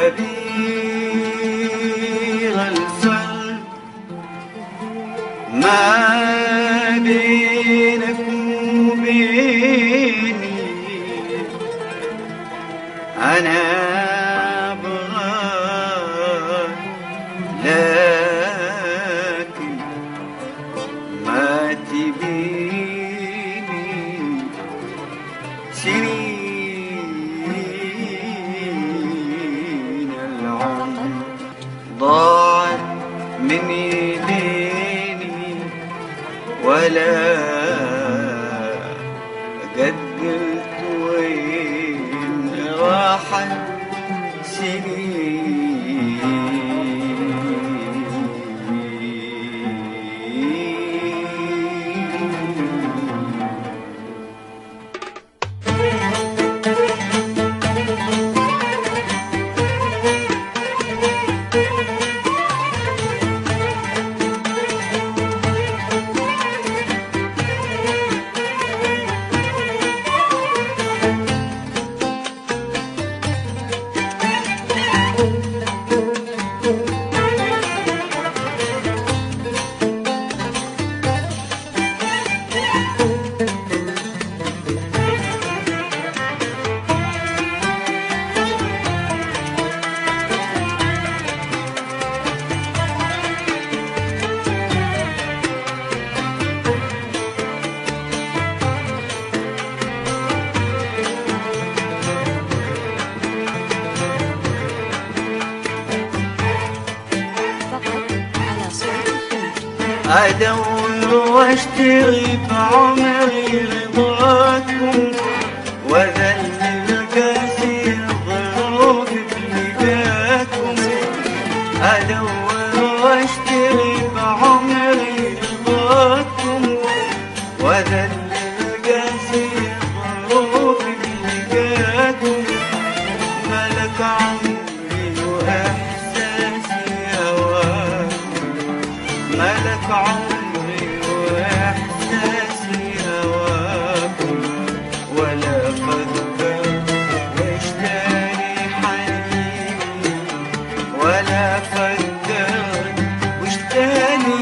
كبير الفرق ما بينك وبيني، أنا أبغاك لكن ما تبيني. سنين العمر ضاعت من ايديني ولا قدرت وين راحت أدور واشتري بعمري رضاكم وذلل كثير ظروف بلداكم. أدور واشتري بعمري رضاكم وذلل كثير ظروف بلداكم. ملك عمري وإحساسي هواكم، ملك عمري وإحساسي هواكم. ولا فكر واشتاني حنيني، ولا فكر واشتاني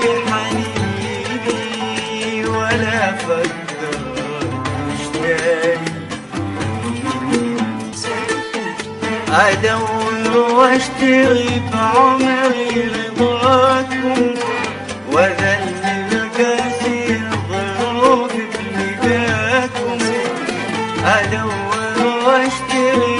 حنيني، ولا فكر واشتاني. أدور واشتري بعمري رضاكم وذلل كثير ظروف بلداكم. أدور واشتري